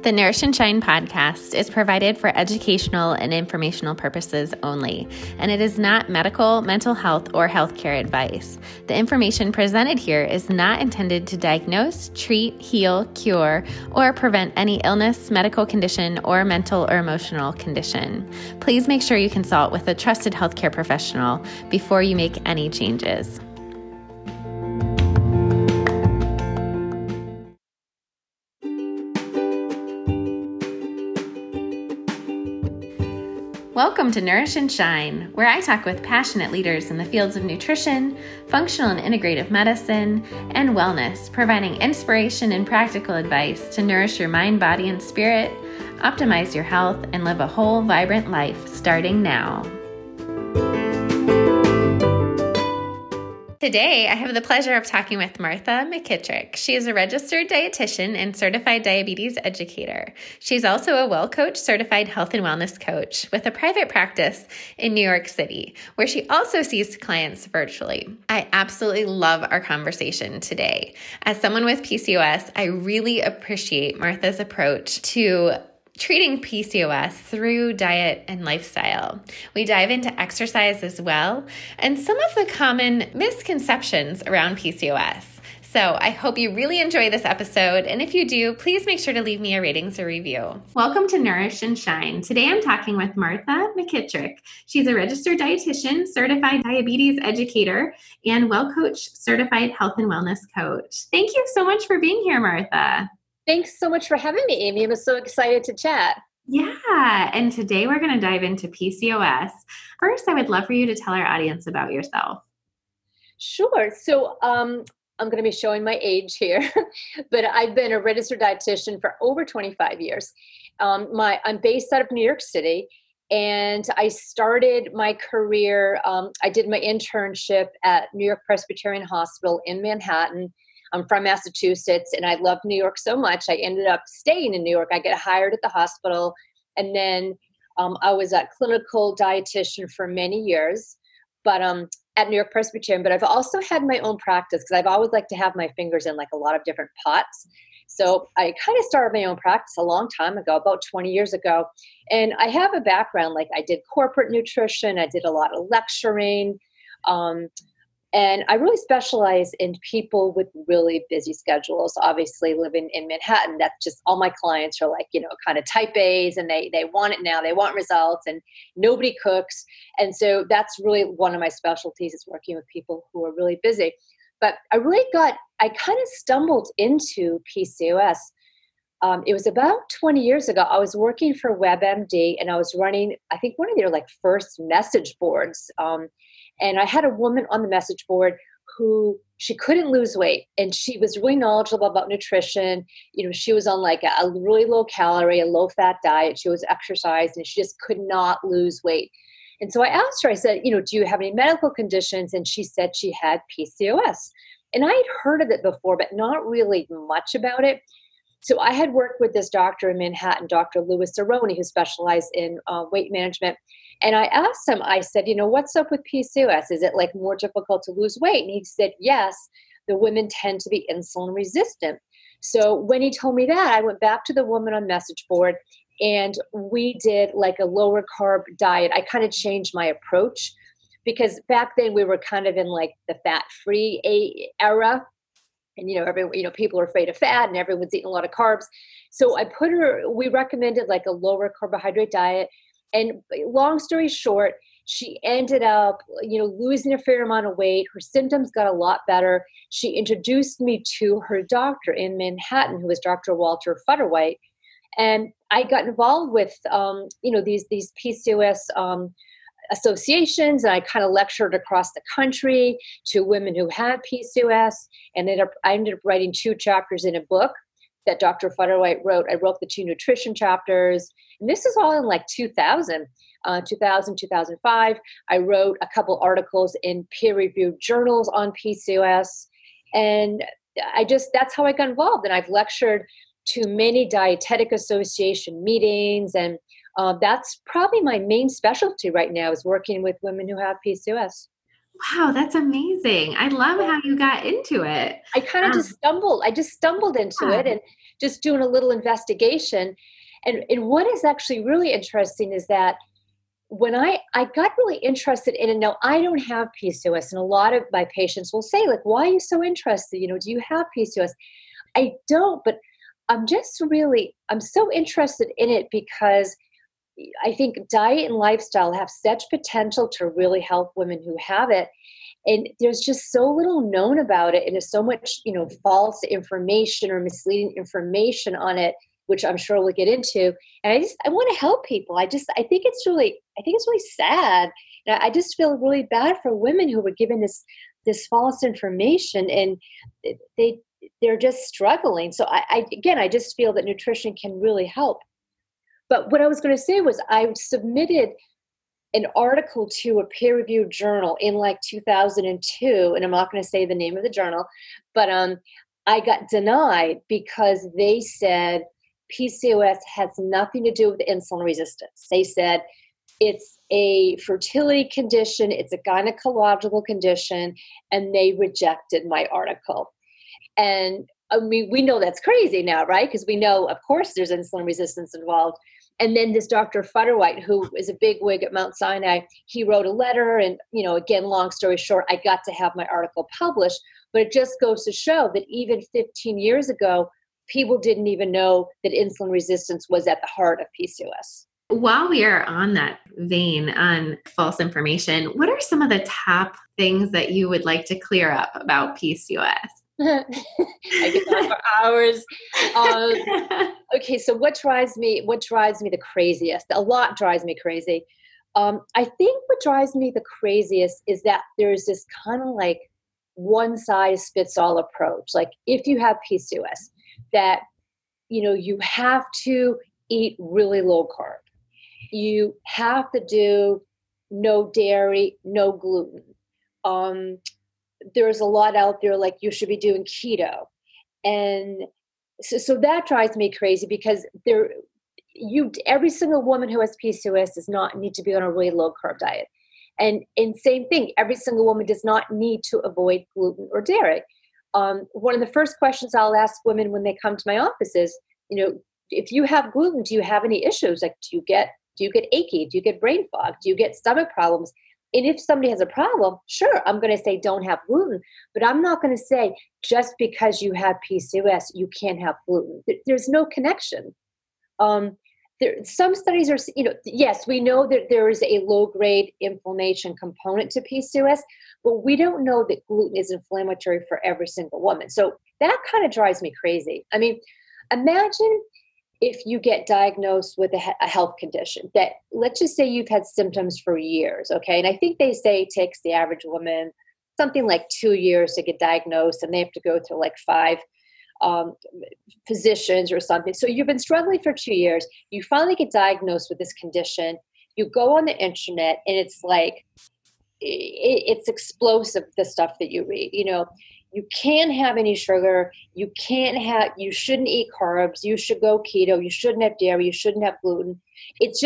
The Nourish and Shine podcast is provided for educational and informational purposes only, and it is not medical, mental health, or healthcare advice. The information presented here is not intended to diagnose, treat, heal, cure, or prevent any illness, medical condition, or mental or emotional condition. Please make sure you consult with a trusted healthcare professional before you make any changes. Welcome to Nourish and Shine, where I talk with passionate leaders in the fields of nutrition, functional and integrative medicine, and wellness, providing inspiration and practical advice to nourish your mind, body, and spirit, optimize your health, and live a whole, vibrant life starting now. Today, I have the pleasure of talking with Martha McKittrick. She is a registered dietitian and certified diabetes educator. She's also a WellCoach certified health and wellness coach with a private practice in New York City, where she also sees clients virtually. I absolutely love our conversation today. As someone with PCOS, I really appreciate Martha's approach to treating PCOS through diet and lifestyle. We dive into exercise as well and some of the common misconceptions around PCOS. So I hope you really enjoy this episode. And if you do, please make sure to leave me a ratings or review. Welcome to Nourish and Shine. Today I'm talking with Martha McKittrick. She's a registered dietitian, certified diabetes educator, and WellCoach certified health and wellness coach. Thank you so much for being here, Martha. Thanks so much for having me, Amy. I'm so excited to chat. Yeah, and today we're going to dive into PCOS. First, I would love for you to tell our audience about yourself. Sure. So I'm going to be showing my age here, but I've been a registered dietitian for over 25 years. I'm based out of New York City, and I started my career. I did my internship at New York Presbyterian Hospital in Manhattan. I'm from Massachusetts, and I love New York so much. I ended up staying in New York. I got hired at the hospital, and then I was a clinical dietitian for many years, but at New York Presbyterian. But I've also had my own practice because I've always liked to have my fingers in like a lot of different pots. So I kind of started my own practice a long time ago, about 20 years ago. And I have a background, like I did corporate nutrition. I did a lot of lecturing. And I really specialize in people with really busy schedules. Obviously, living in Manhattan, that's just all my clients are like, kind of type A's, and they want it now. They want results, and nobody cooks. And so that's really one of my specialties is working with people who are really busy. But I kind of stumbled into PCOS. It was about 20 years ago. I was working for WebMD, and I was running, I think, one of their like first message boards. And I had a woman on the message board who she couldn't lose weight, and she was really knowledgeable about nutrition. She was on like a really low calorie, a low fat diet. She was exercised, and she just could not lose weight. And so I asked her, I said, do you have any medical conditions? And she said she had PCOS. And I had heard of it before, but not really much about it. So I had worked with this doctor in Manhattan, Dr. Louis Zeroni, who specialized in weight management. And I asked him, I said, what's up with PCOS? Is it like more difficult to lose weight? And he said, yes, the women tend to be insulin resistant. So when he told me that, I went back to the woman on message board, and we did like a lower carb diet. I kind of changed my approach because back then we were kind of in like the fat-free era. And, people are afraid of fat, and everyone's eating a lot of carbs. So we recommended like a lower carbohydrate diet. And long story short, she ended up, losing a fair amount of weight. Her symptoms got a lot better. She introduced me to her doctor in Manhattan, who was Dr. Walter Futterwhite. And I got involved with, these PCOS associations, and I kind of lectured across the country to women who had PCOS, and I ended up writing 2 chapters in a book that Dr. Futterwhite wrote. I wrote the 2 nutrition chapters, and this is all in like 2000, 2005. I wrote a couple articles in peer-reviewed journals on PCOS, and that's how I got involved. And I've lectured to many dietetic association meetings, and that's probably my main specialty right now is working with women who have PCOS. Wow, that's amazing. I love how you got into it. I kind of just Um, stumbled. I just stumbled into yeah. it and just doing a little investigation. And what is actually really interesting is that when I got really interested in it, now I don't have PCOS, and a lot of my patients will say, like, why are you so interested? Do you have PCOS? I don't, but I'm so interested in it because I think diet and lifestyle have such potential to really help women who have it. And there's just so little known about it, and there's so much, false information or misleading information on it, which I'm sure we'll get into. And I want to help people. I think it's really sad. And I just feel really bad for women who were given this false information, and they they're just struggling. So I just feel that nutrition can really help. But what I was going to say was I submitted an article to a peer-reviewed journal in like 2002, and I'm not going to say the name of the journal, but I got denied because they said PCOS has nothing to do with insulin resistance. They said it's a fertility condition, it's a gynecological condition, and they rejected my article. And I mean, we know that's crazy now, right? Because we know, of course, there's insulin resistance involved. And then this Dr. Futterwhite, who is a big wig at Mount Sinai, he wrote a letter. And, again, long story short, I got to have my article published. But it just goes to show that even 15 years ago, people didn't even know that insulin resistance was at the heart of PCOS. While we are on that vein on false information, what are some of the top things that you would like to clear up about PCOS? I could talk for hours. Okay, so what drives me the craziest? A lot drives me crazy. I think what drives me the craziest is that there's this kind of like one size fits all approach. Like if you have PCOS, that you have to eat really low carb. You have to do no dairy, no gluten. There's a lot out there like you should be doing keto. And so that drives me crazy because every single woman who has PCOS does not need to be on a really low carb diet. And same thing, every single woman does not need to avoid gluten or dairy. One of the first questions I'll ask women when they come to my office is, if you have gluten, do you have any issues? Like, do you get achy? Do you get brain fog? Do you get stomach problems? And if somebody has a problem, sure, I'm going to say don't have gluten. But I'm not going to say just because you have PCOS, you can't have gluten. There's no connection. Some studies are, yes, we know that there is a low-grade inflammation component to PCOS, but we don't know that gluten is inflammatory for every single woman. So that kind of drives me crazy. I mean, imagine if you get diagnosed with a health condition that, let's just say you've had symptoms for years, okay? And I think they say it takes the average woman something like 2 years to get diagnosed, and they have to go through like 5 physicians or something. So you've been struggling for 2 years. You finally get diagnosed with this condition. You go on the internet, and it's like, it's explosive, the stuff that you read. You can't have any sugar. You shouldn't eat carbs. You should go keto. You shouldn't have dairy. You shouldn't have gluten. It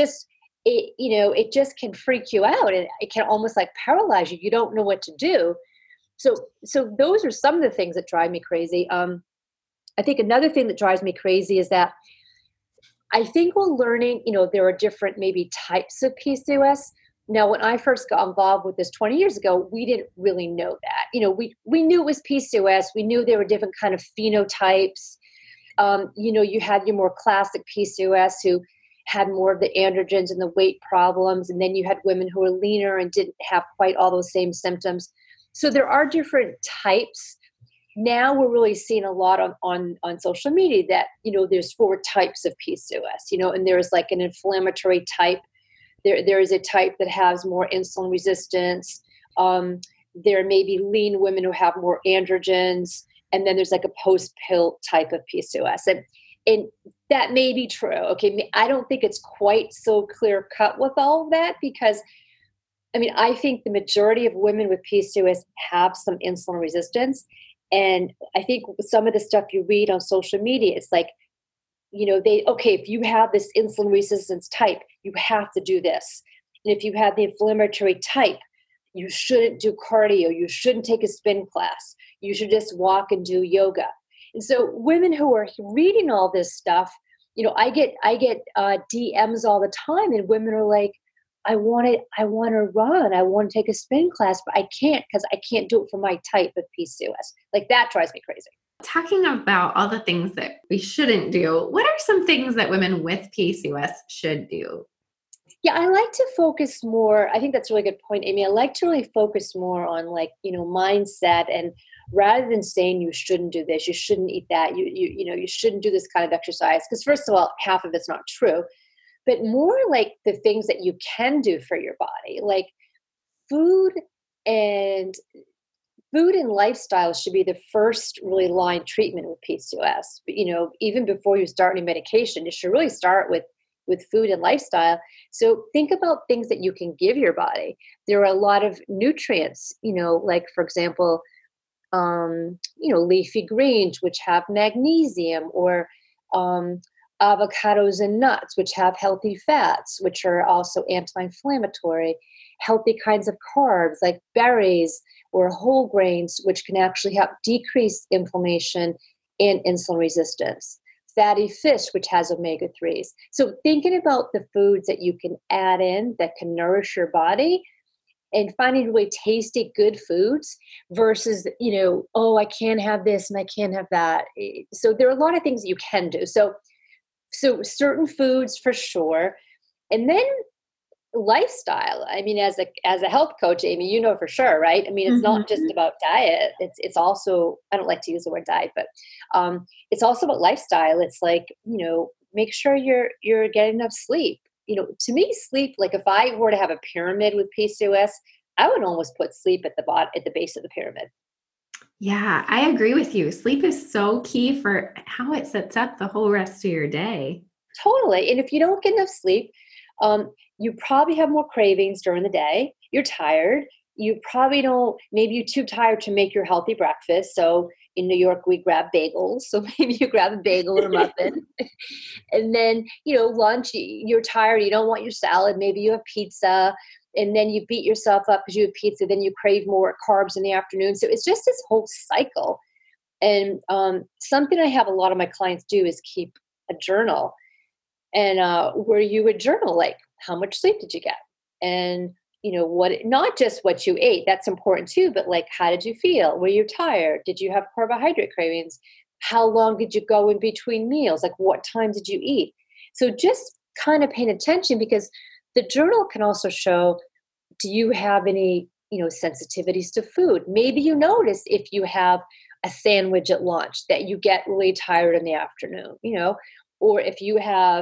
just can freak you out, and it can almost like paralyze you. You don't know what to do. So those are some of the things that drive me crazy. I think another thing that drives me crazy is that I think we're learning, there are different maybe types of PCOS. Now, when I first got involved with this 20 years ago, we didn't really know that. We knew it was PCOS. We knew there were different kind of phenotypes. You had your more classic PCOS who had more of the androgens and the weight problems. And then you had women who were leaner and didn't have quite all those same symptoms. So there are different types. Now we're really seeing a lot on social media that, there's 4 types of PCOS, and there's like an inflammatory type. There is a type that has more insulin resistance. There may be lean women who have more androgens. And then there's like a post-pill type of PCOS. And that may be true. Okay, I don't think it's quite so clear cut with all of that because, I think the majority of women with PCOS have some insulin resistance. And I think some of the stuff you read on social media, it's like, if you have this insulin resistance type, you have to do this. And if you have the inflammatory type, you shouldn't do cardio, you shouldn't take a spin class, you should just walk and do yoga. And so women who are reading all this stuff, I get DMs all the time, and women are like, I want to run, I want to take a spin class, but I can't because I can't do it for my type of PCOS. Like that drives me crazy. Talking about all the things that we shouldn't do, what are some things that women with PCOS should do? Yeah, I like to focus more. I think that's a really good point, Amy. I like to really focus more on mindset, and rather than saying you shouldn't do this, you shouldn't eat that, you shouldn't do this kind of exercise. Because first of all, half of it's not true, but more like the things that you can do for your body, like food and food and lifestyle should be the first really line treatment with PCOS. But, even before you start any medication, you should really start with food and lifestyle. So think about things that you can give your body. There are a lot of nutrients, like for example, leafy greens, which have magnesium, or avocados and nuts, which have healthy fats, which are also anti-inflammatory, healthy kinds of carbs like berries or whole grains, which can actually help decrease inflammation and insulin resistance. Fatty fish, which has omega-3s. So thinking about the foods that you can add in that can nourish your body, and finding really tasty, good foods versus, I can't have this and I can't have that. So there are a lot of things that you can do. So certain foods for sure. And then lifestyle. I mean, as a health coach, Amy, for sure, right? I mean, it's not just about diet. It's also, I don't like to use the word diet, but it's also about lifestyle. It's like, make sure you're getting enough sleep. To me, sleep, like if I were to have a pyramid with PCOS, I would almost put sleep at the base of the pyramid. Yeah, I agree with you. Sleep is so key for how it sets up the whole rest of your day. Totally. And if you don't get enough sleep, you probably have more cravings during the day. You're tired. You probably maybe you're too tired to make your healthy breakfast. So in New York, we grab bagels. So maybe you grab a bagel or a muffin. And then, lunch, you're tired. You don't want your salad. Maybe you have pizza. And then you beat yourself up because you have pizza. Then you crave more carbs in the afternoon. So it's just this whole cycle. And something I have a lot of my clients do is keep a journal. And where you would journal, like, how much sleep did you get? And, not just what you ate, that's important too, but like, how did you feel? Were you tired? Did you have carbohydrate cravings? How long did you go in between meals? Like, what time did you eat? So just kind of paying attention, because the journal can also show, do you have any, sensitivities to food? Maybe you notice if you have a sandwich at lunch that you get really tired in the afternoon, or if you have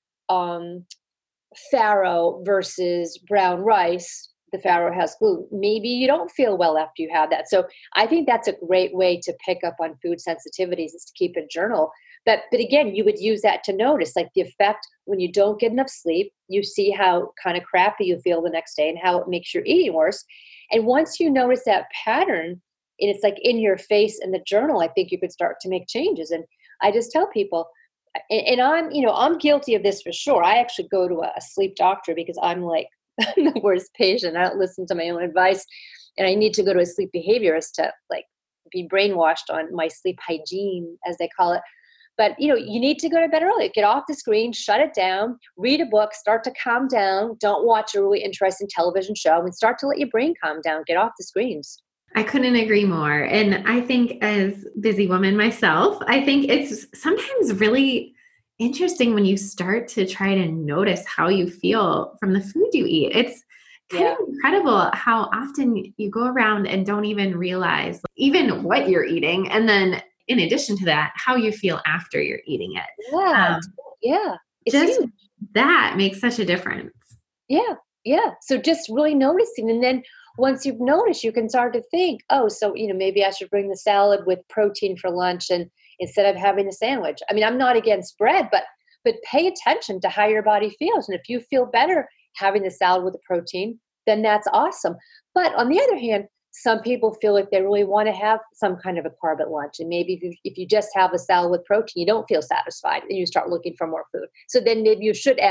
farro versus brown rice, the farro has gluten. Maybe you don't feel well after you have that. So I think that's a great way to pick up on food sensitivities, is to keep a journal. But again, you would use that to notice, like, the effect when you don't get enough sleep. You see how kind of crappy you feel the next day and how it makes your eating worse. And once you notice that pattern, and it's like in your face in the journal, I think you could start to make changes. And I just tell people, and I'm guilty of this for sure. I actually go to a sleep doctor because I'm like, I'm the worst patient. I don't listen to my own advice, and I need to go to a sleep behaviorist to like be brainwashed on my sleep hygiene, as they call it. But you need to go to bed early. Get off the screen, shut it down, read a book, start to calm down. Don't watch a really interesting television show, and start to let your brain calm down. Get off the screens. I couldn't agree more. And I think, as a busy woman myself, I think it's sometimes really interesting when you start to try to notice how you feel from the food you eat. It's kind of incredible how often you go around and don't even realize even what you're eating. And then in addition to that, how you feel after you're eating it. Yeah. It's just huge. That makes such a difference. Yeah. So just really noticing. And then once you've noticed, you can start to think, oh, so, maybe I should bring the salad with protein for lunch, and instead of having a sandwich. I mean, I'm not against bread, but pay attention to how your body feels. And if you feel better having the salad with the protein, then that's awesome. But on the other hand, some people feel like they really want to have some kind of a carb at lunch. And maybe if you just have a salad with protein, you don't feel satisfied and you start looking for more food. So then maybe you should add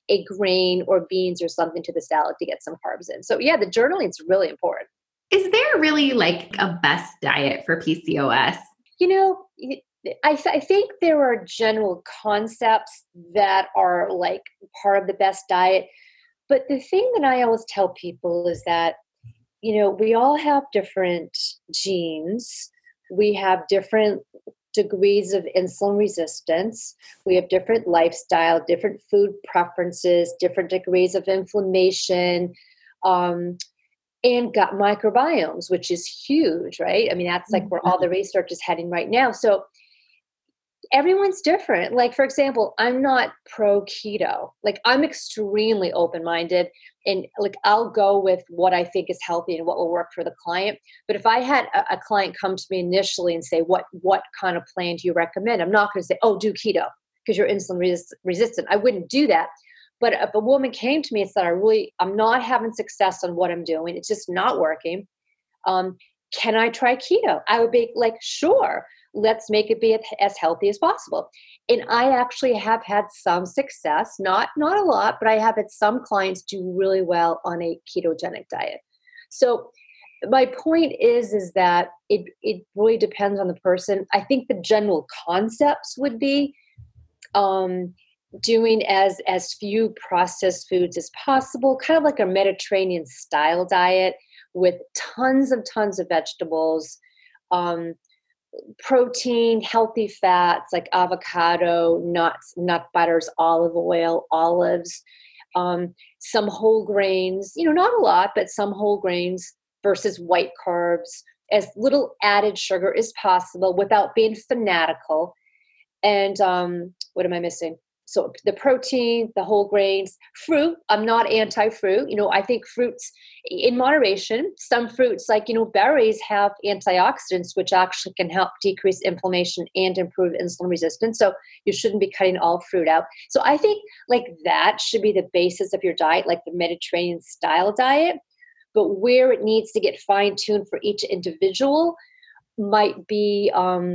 a grain or beans or something to the salad to get some carbs in. So yeah, the journaling is really important. Is there really like a best diet for PCOS? You know, I think there are general concepts that are like part of the best diet. But the thing that I always tell people is that, we all have different genes. We have different degrees of insulin resistance. We have different lifestyle, different food preferences, different degrees of inflammation. And gut microbiomes, which is huge, right? I mean, that's like where all the research is heading right now. So everyone's different. Like, for example, I'm not pro keto. Like, I'm extremely open-minded, and like, I'll go with what I think is healthy and what will work for the client. But if I had a client come to me initially and say, what kind of plan do you recommend? I'm not going to say, oh, do keto because you're insulin resistant. I wouldn't do that. But if a woman came to me and said, I'm not having success on what I'm doing, it's just not working. Can I try keto? I would be like, sure, let's make it be as healthy as possible. And I actually have had some success, not a lot, but I have had some clients do really well on a ketogenic diet. So my point is that it really depends on the person. I think the general concepts would be doing as few processed foods as possible, kind of like a Mediterranean style diet with tons of vegetables, protein, healthy fats like avocado, nuts, nut butters, olive oil, olives, some whole grains, not a lot, but some whole grains versus white carbs, as little added sugar as possible without being fanatical. And what am I missing? So the protein, the whole grains, fruit. I'm not anti-fruit. I think fruits in moderation. Some fruits like, berries have antioxidants, which actually can help decrease inflammation and improve insulin resistance. So you shouldn't be cutting all fruit out. So I think like that should be the basis of your diet, like the Mediterranean style diet. But where it needs to get fine-tuned for each individual might be,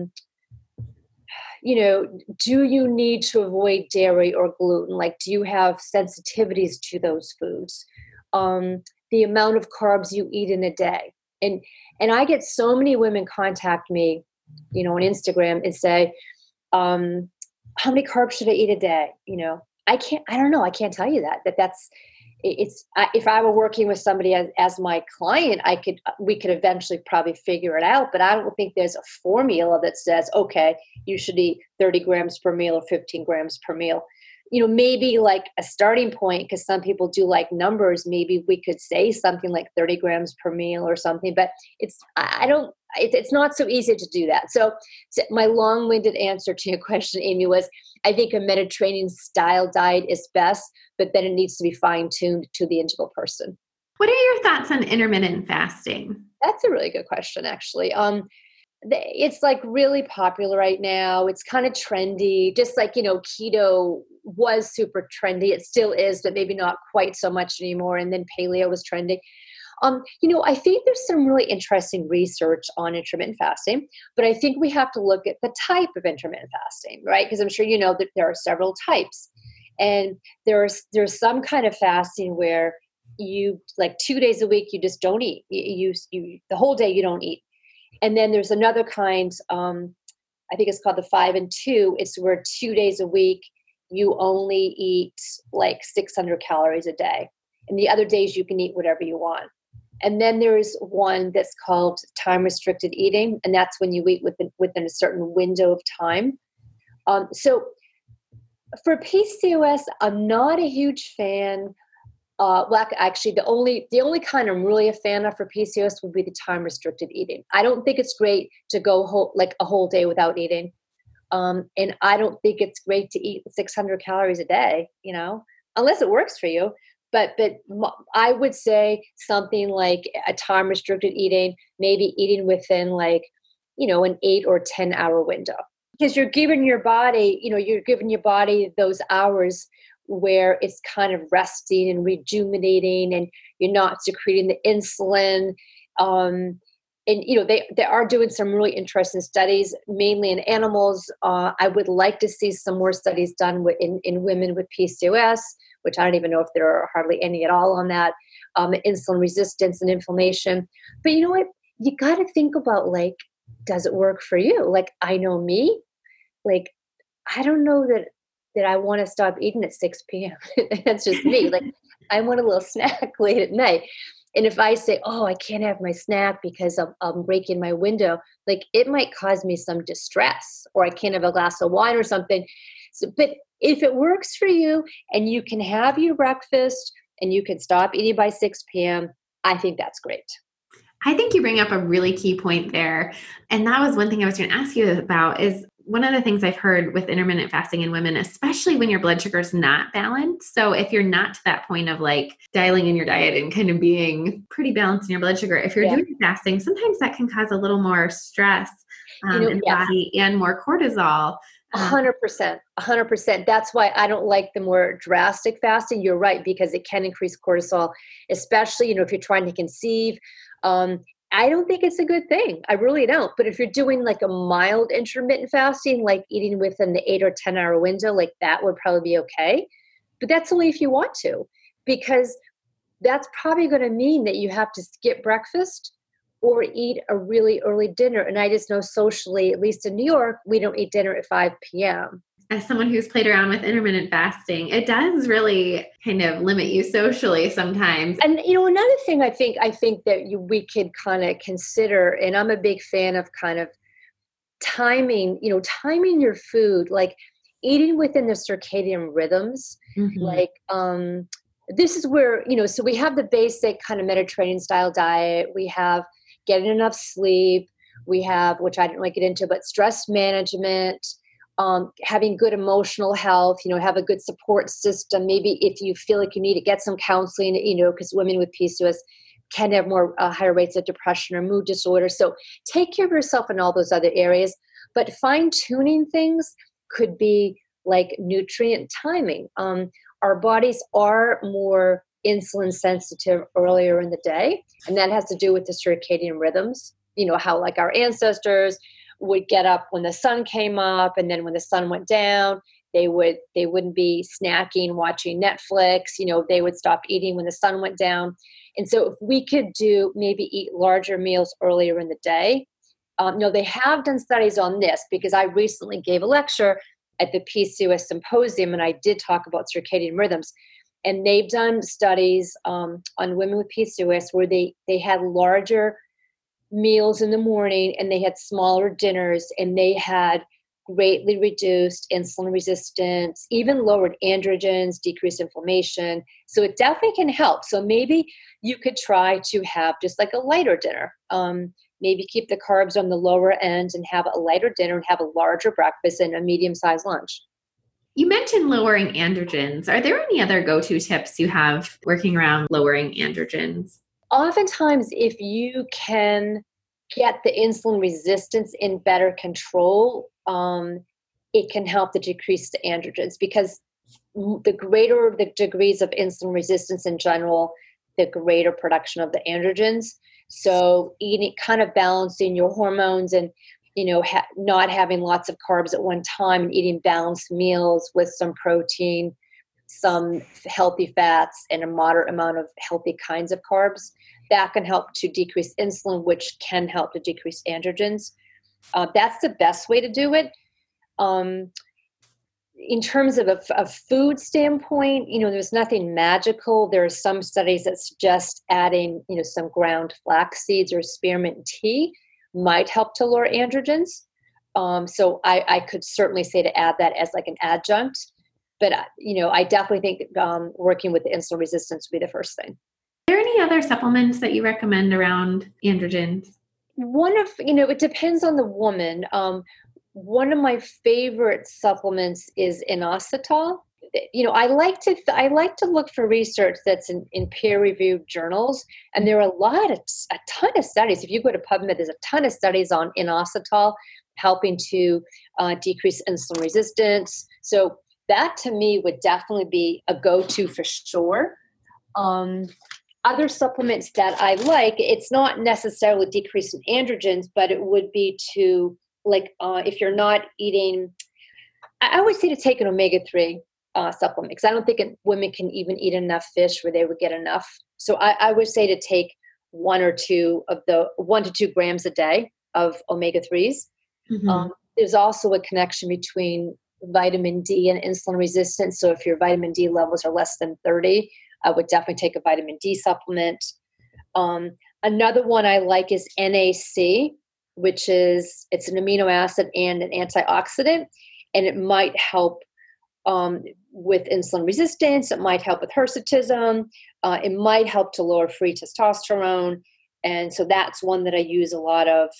do you need to avoid dairy or gluten? Like, do you have sensitivities to those foods? The amount of carbs you eat in a day. And I get so many women contact me, on Instagram and say, how many carbs should I eat a day? I don't know. I can't tell you that's, if I were working with somebody as my client, we could eventually probably figure it out, but I don't think there's a formula that says, okay, you should eat 30 grams per meal or 15 grams per meal. Maybe like a starting point, because some people do like numbers, maybe we could say something like 30 grams per meal or something, but it's not so easy to do that. So my long-winded answer to your question, Amy, was I think a Mediterranean style diet is best, but then it needs to be fine-tuned to the individual person. What are your thoughts on intermittent fasting? That's a really good question, actually. It's like really popular right now. It's kind of trendy, just like, keto was super trendy. It still is, but maybe not quite so much anymore. And then paleo was trendy. I think there's some really interesting research on intermittent fasting, but I think we have to look at the type of intermittent fasting, right? Because I'm sure you know that there are several types. And there's some kind of fasting where you, like 2 days a week, you just don't eat. You the whole day you don't eat. And then there's another kind, I think it's called the 5 and 2. It's where 2 days a week you only eat like 600 calories a day. And the other days you can eat whatever you want. And then there's one that's called time-restricted eating, and that's when you eat within a certain window of time. So for PCOS, I'm not a huge fan. Actually, the only kind I'm really a fan of for PCOS would be the time-restricted eating. I don't think it's great to go a whole day without eating. And I don't think it's great to eat 600 calories a day, unless it works for you. But I would say something like a time restricted eating, maybe eating within like, an 8 or 10 hour window, because you're giving your body those hours where it's kind of resting and rejuvenating, and you're not secreting the insulin. And they are doing some really interesting studies, mainly in animals. I would like to see some more studies done in women with PCOS, which I don't even know if there are hardly any at all on that, insulin resistance and inflammation. But you know what? You got to think about, like, does it work for you? Like, I know me, like, I don't know that I want to stop eating at 6 p.m. That's just me. Like, I want a little snack late at night. And if I say, oh, I can't have my snack because I'm breaking my window, like, it might cause me some distress, or I can't have a glass of wine or something. So, but if it works for you and you can have your breakfast and you can stop eating by 6 p.m., I think that's great. I think you bring up a really key point there. And that was one thing I was going to ask you about, is one of the things I've heard with intermittent fasting in women, especially when your blood sugar is not balanced. So if you're not to that point of like dialing in your diet and kind of being pretty balanced in your blood sugar, if you're doing fasting, sometimes that can cause a little more stress in the body and more cortisol. 100%. That's why I don't like the more drastic fasting. You're right, because it can increase cortisol, especially, if you're trying to conceive. I don't think it's a good thing. I really don't. But if you're doing like a mild intermittent fasting, like eating within the 8 or 10 hour window, like that would probably be okay. But that's only if you want to, because that's probably going to mean that you have to skip breakfast or eat a really early dinner. And I just know socially, at least in New York, we don't eat dinner at 5 p.m. As someone who's played around with intermittent fasting, it does really kind of limit you socially sometimes. And, another thing I think that we could kind of consider, and I'm a big fan of kind of timing your food, like eating within the circadian rhythms. Mm-hmm. Like, this is where, so we have the basic kind of Mediterranean style diet. We have getting enough sleep. We have, which I didn't really get into, but stress management, having good emotional health, have a good support system. Maybe if you feel like you need to get some counseling, because women with PCOS can have more higher rates of depression or mood disorder. So take care of yourself in all those other areas. But fine tuning things could be like nutrient timing. Our bodies are more insulin sensitive earlier in the day, and that has to do with the circadian rhythms. How like our ancestors would get up when the sun came up, and then when the sun went down, they wouldn't be snacking, watching Netflix. They would stop eating when the sun went down. And so if we could maybe eat larger meals earlier in the day. They have done studies on this, because I recently gave a lecture at the PCOS symposium, and I did talk about circadian rhythms. And they've done studies on women with PCOS where they had larger meals in the morning and they had smaller dinners, and they had greatly reduced insulin resistance, even lowered androgens, decreased inflammation. So it definitely can help. So maybe you could try to have just like a lighter dinner. Maybe keep the carbs on the lower end and have a lighter dinner and have a larger breakfast and a medium-sized lunch. You mentioned lowering androgens. Are there any other go-to tips you have working around lowering androgens? Oftentimes, if you can get the insulin resistance in better control, it can help to decrease the androgens, because the greater the degrees of insulin resistance in general, the greater production of the androgens. So eating, kind of balancing your hormones, and not having lots of carbs at one time, and eating balanced meals with some protein, some healthy fats, and a moderate amount of healthy kinds of carbs, that can help to decrease insulin, which can help to decrease androgens. That's the best way to do it. In terms of a food standpoint, there's nothing magical. There are some studies that suggest adding, some ground flax seeds or spearmint tea might help to lower androgens. So I could certainly say to add that as like an adjunct. But, I definitely think working with the insulin resistance would be the first thing. Are there any other supplements that you recommend around androgens? It depends on the woman. One of my favorite supplements is inositol. I like to look for research that's in peer-reviewed journals, and there are a ton of studies. If you go to PubMed, there's a ton of studies on inositol helping to decrease insulin resistance. So that to me would definitely be a go-to for sure. Other supplements that I like, it's not necessarily decreasing androgens, but it would be to if you're not eating, I always say to take an omega-3. supplement, because I don't think women can even eat enough fish where they would get enough. So I would say to take 1 to 2 grams a day of omega-3s. Mm-hmm. There's also a connection between vitamin D and insulin resistance. So if your vitamin D levels are less than 30, I would definitely take a vitamin D supplement. Another one I like is NAC, it's an amino acid and an antioxidant, and it might help with insulin resistance. It might help with hirsutism. It might help to lower free testosterone. And so that's one that I use a lot of.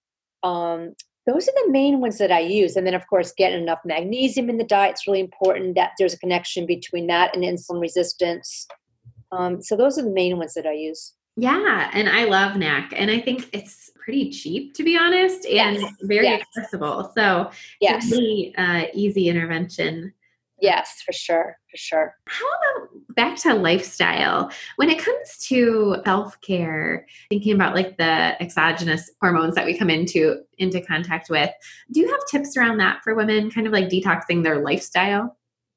Those are the main ones that I use. And then, of course, getting enough magnesium in the diet is really important. That there's a connection between that and insulin resistance. So those are the main ones that I use. Yeah. And I love NAC. And I think it's pretty cheap, to be honest, and very accessible. So it's a really easy intervention. Yes, for sure. For sure. How about back to lifestyle? When it comes to self-care, thinking about like the exogenous hormones that we come into contact with, do you have tips around that for women, kind of like detoxing their lifestyle?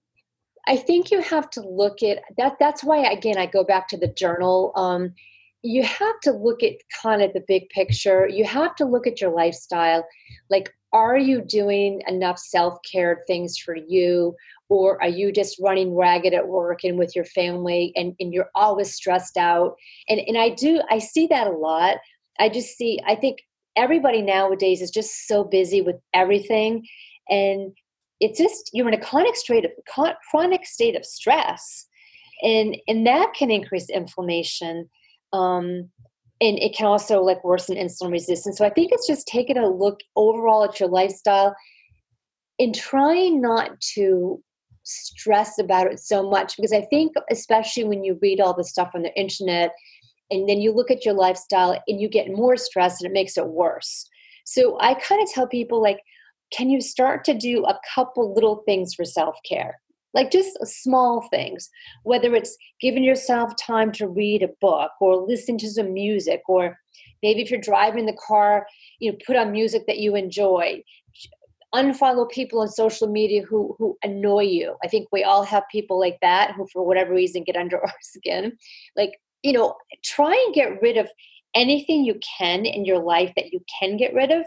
I think you have to look at that. That's why, again, I go back to the journal. You have to look at kind of the big picture. You have to look at your lifestyle. Like, are you doing enough self-care things for you? Or are you just running ragged at work and with your family and you're always stressed out? And I see that a lot. I think everybody nowadays is just so busy with everything. And it's just, you're in a chronic state of stress. And that can increase inflammation. And it can also like worsen insulin resistance. So I think it's just taking a look overall at your lifestyle and trying not to stress about it so much, because I think especially when you read all the stuff on the internet and then you look at your lifestyle and you get more stressed and it makes it worse. So I kind of tell people, like, can you start to do a couple little things for self-care? Like just small things, whether it's giving yourself time to read a book or listen to some music, or maybe if you're driving the car, put on music that you enjoy. Unfollow people on social media who annoy you. I think we all have people like that who, for whatever reason, get under our skin. Like, try and get rid of anything you can in your life that you can get rid of.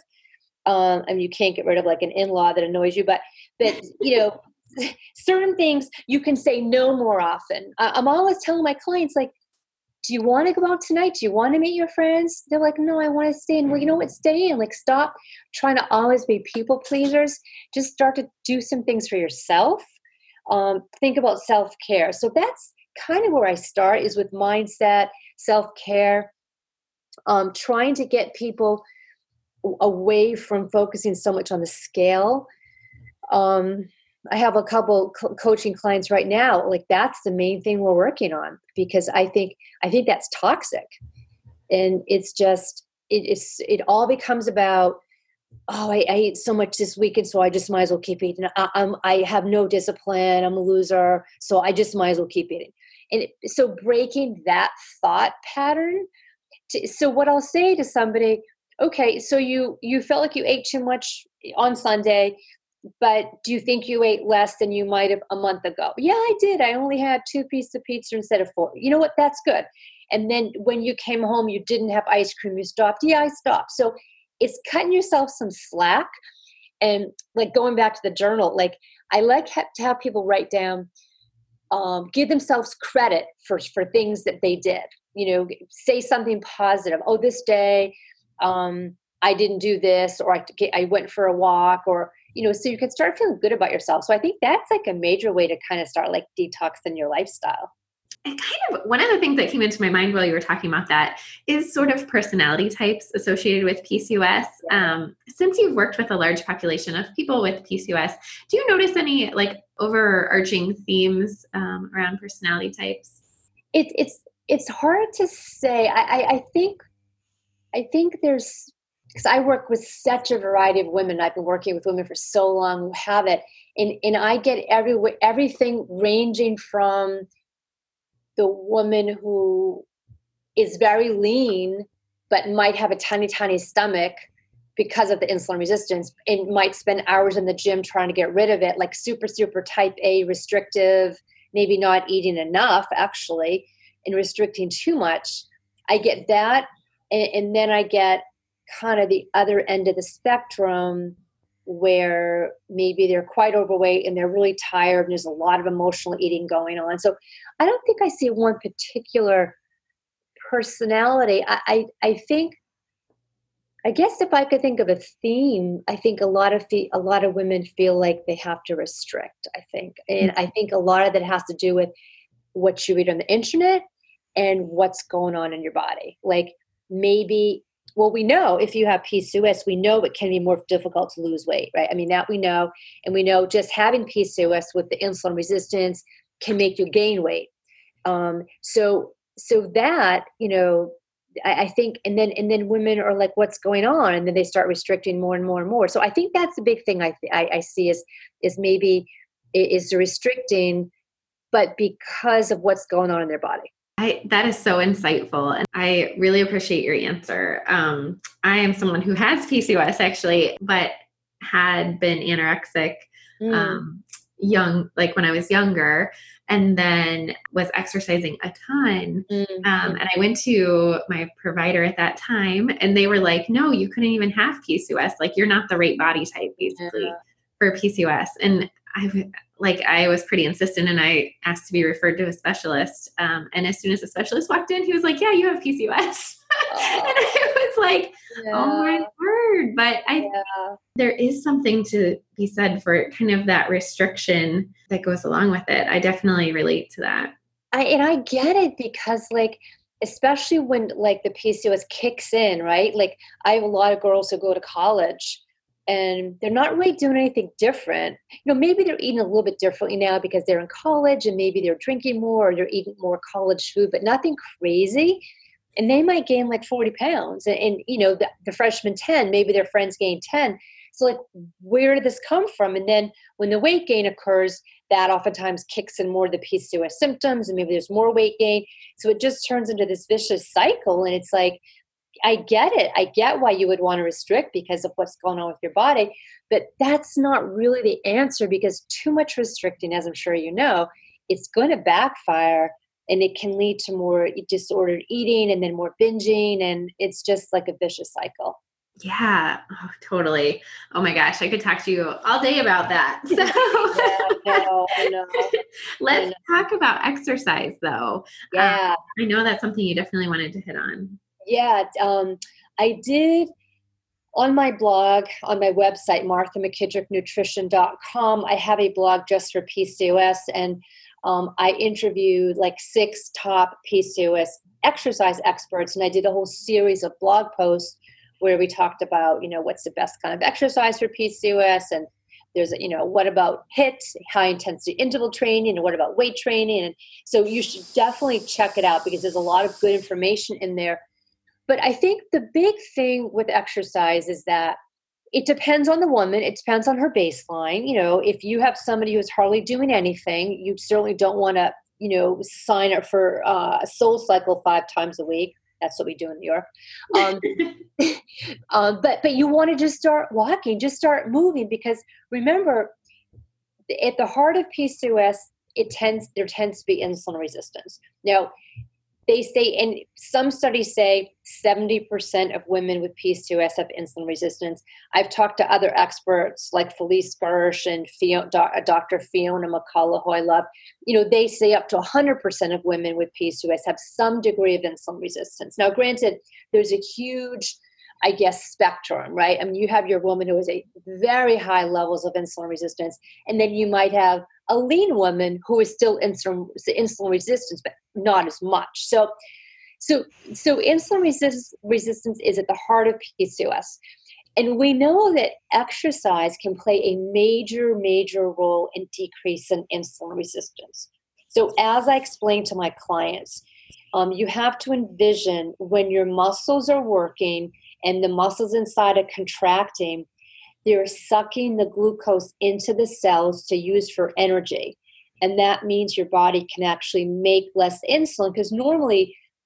You can't get rid of like an in-law that annoys you, but certain things you can say no more often. I'm always telling my clients, like, do you want to go out tonight? Do you want to meet your friends? They're like, no, I want to stay in. Well, you know what? Stay in. Like, stop trying to always be people pleasers. Just start to do some things for yourself. Think about self-care. So that's kind of where I start, is with mindset, self-care, trying to get people away from focusing so much on the scale. I have a couple coaching clients right now. Like, that's the main thing we're working on, because I think that's toxic. And it's just, it all becomes about, oh, I ate so much this weekend, so I just might as well keep eating. I have no discipline. I'm a loser, so I just might as well keep eating. And so breaking that thought pattern. So what I'll say to somebody, okay, so you felt like you ate too much on Sunday, but do you think you ate less than you might have a month ago? Yeah, I did. I only had 2 pieces of pizza instead of 4. You know what? That's good. And then when you came home, you didn't have ice cream. You stopped. Yeah, I stopped. So it's cutting yourself some slack. And like going back to the journal, like I like to have people write down, give themselves credit for things that they did. Say something positive. Oh, this day, I didn't do this, or I went for a walk, or so you can start feeling good about yourself. So I think that's like a major way to kind of start like detoxing your lifestyle. And kind of one of the things that came into my mind while you were talking about that is sort of personality types associated with PCOS. Since you've worked with a large population of people with PCOS, do you notice any like overarching themes around personality types? It's hard to say. I think there's, because I work with such a variety of women. I've been working with women for so long who have it. And I get everything ranging from the woman who is very lean, but might have a tiny, tiny stomach because of the insulin resistance, and might spend hours in the gym trying to get rid of it, like super, super type A restrictive, maybe not eating enough actually, and restricting too much. I get that. And then I get kind of the other end of the spectrum where maybe they're quite overweight and they're really tired and there's a lot of emotional eating going on. So I don't think I see one particular personality. I think, I guess if I could think of a theme, I think a lot of women feel like they have to restrict, I think. And I think a lot of that has to do with what you read on the internet and what's going on in your body. Like maybe, well, we know if you have PCOS, we know it can be more difficult to lose weight, right? I mean, that we know. And we know just having PCOS with the insulin resistance can make you gain weight. So that, I think, and then women are like, what's going on? And then they start restricting more and more and more. So I think that's the big thing I see is maybe is the restricting, but because of what's going on in their body. That is so insightful. And I really appreciate your answer. I am someone who has PCOS actually, but had been anorexic like when I was younger, and then was exercising a ton. And I went to my provider at that time and they were like, no, you couldn't even have PCOS. Like you're not the right body type basically for PCOS. And I was pretty insistent and I asked to be referred to a specialist. And as soon as the specialist walked in, he was like, yeah, you have PCOS. And I was like, oh my word. But there is something to be said for kind of that restriction that goes along with it. I definitely relate to that. I get it because especially when the PCOS kicks in, right? Like I have a lot of girls who go to college and they're not really doing anything different. Maybe they're eating a little bit differently now because they're in college and maybe they're drinking more or they're eating more college food, but nothing crazy. And they might gain 40 pounds and the freshmen 10, maybe their friends gain 10. So where did this come from? And then when the weight gain occurs, that oftentimes kicks in more of the PCOS symptoms and maybe there's more weight gain. So it just turns into this vicious cycle. And it's like, I get it. I get why you would want to restrict because of what's going on with your body, but that's not really the answer because too much restricting, as I'm sure you know, it's going to backfire and it can lead to more disordered eating and then more binging. And it's just like a vicious cycle. Yeah, totally. Oh my gosh, I could talk to you all day about that. So I know. Let's talk about exercise though. Yeah. I know that's something you definitely wanted to hit on. Yeah, I did on my blog, on my website, MarthaMcKittrickNutrition.com. I have a blog just for PCOS, and I interviewed 6 top PCOS exercise experts, and I did a whole series of blog posts where we talked about, what's the best kind of exercise for PCOS, and there's, what about HIIT, high intensity interval training, and what about weight training? And so you should definitely check it out because there's a lot of good information in there. But I think the big thing with exercise is that it depends on the woman. It depends on her baseline. If you have somebody who's hardly doing anything, you certainly don't want to, sign up for a SoulCycle 5 times a week. That's what we do in New York. But you want to just start walking, just start moving, because remember, at the heart of PCOS, there tends to be insulin resistance. Now, they say, and some studies say 70% of women with PCOS have insulin resistance. I've talked to other experts like Felice Gersh and Dr. Fiona McCullough, who I love. They say up to 100% of women with PCOS have some degree of insulin resistance. Now, granted, there's a huge, spectrum, right? I mean, you have your woman who has a very high levels of insulin resistance, and then you might have a lean woman who is still insulin resistance, but not as much. So insulin resistance is at the heart of PCOS. And we know that exercise can play a major, major role in decreasing insulin resistance. So as I explain to my clients, you have to envision when your muscles are working and the muscles inside are contracting, they're sucking the glucose into the cells to use for energy. And that means your body can actually make less insulin, because normally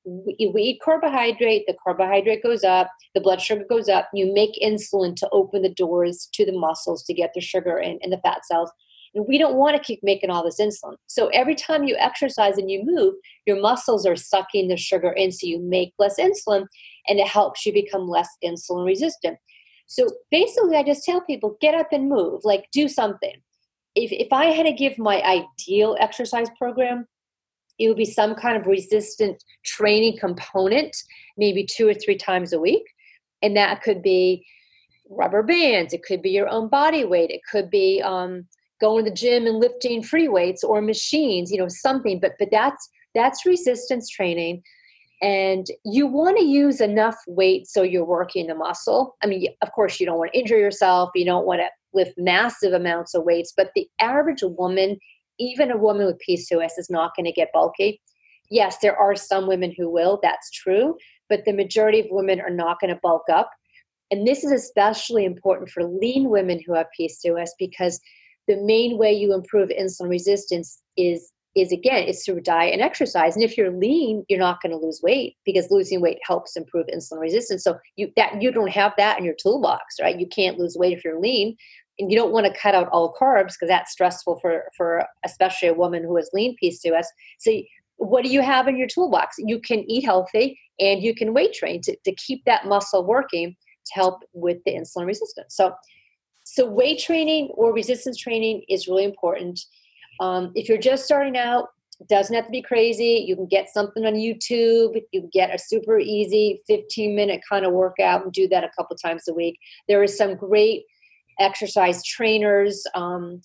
we eat carbohydrate, the carbohydrate goes up, the blood sugar goes up, you make insulin to open the doors to the muscles to get the sugar and the fat cells. And we don't want to keep making all this insulin. So every time you exercise and you move, your muscles are sucking the sugar in, so you make less insulin, and it helps you become less insulin resistant. So basically, I just tell people, get up and move, like do something. If I had to give my ideal exercise program, it would be some kind of resistant training component, maybe 2 or 3 times a week. And that could be rubber bands. It could be your own body weight. It could be going to the gym and lifting free weights or machines, something. But that's resistance training. And you want to use enough weight so you're working the muscle. I mean, of course, you don't want to injure yourself. You don't want to lift massive amounts of weights. But the average woman, even a woman with PCOS, is not going to get bulky. Yes, there are some women who will. That's true. But the majority of women are not going to bulk up. And this is especially important for lean women who have PCOS, because the main way you improve insulin resistance is again, it's through diet and exercise. And if you're lean, you're not going to lose weight, because losing weight helps improve insulin resistance. So you don't have that in your toolbox, right? You can't lose weight if you're lean, and you don't want to cut out all carbs, because that's stressful for especially a woman who has lean PCOS. So what do you have in your toolbox? You can eat healthy and you can weight train to keep that muscle working to help with the insulin resistance. So weight training or resistance training is really important. If you're just starting out, it doesn't have to be crazy. You can get something on YouTube. You can get a super easy 15-minute kind of workout and do that a couple times a week. There are some great exercise trainers on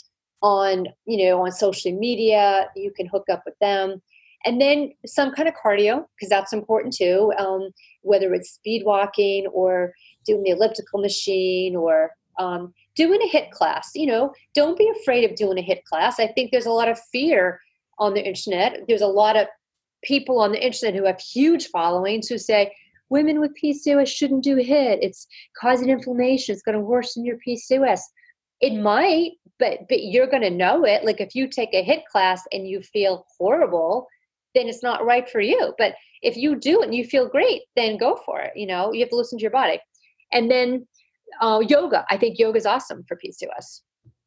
social media. You can hook up with them. And then some kind of cardio, because that's important too, whether it's speed walking or doing the elliptical machine or doing a HIIT class. Don't be afraid of doing a HIIT class. I think there's a lot of fear on the internet. There's a lot of people on the internet who have huge followings who say women with PCOS shouldn't do HIIT. It's causing inflammation. It's going to worsen your PCOS. It might, but you're going to know it. Like if you take a HIIT class and you feel horrible, then it's not right for you. But if you do it and you feel great, then go for it. You have to listen to your body. And then yoga. I think yoga is awesome for PCOS.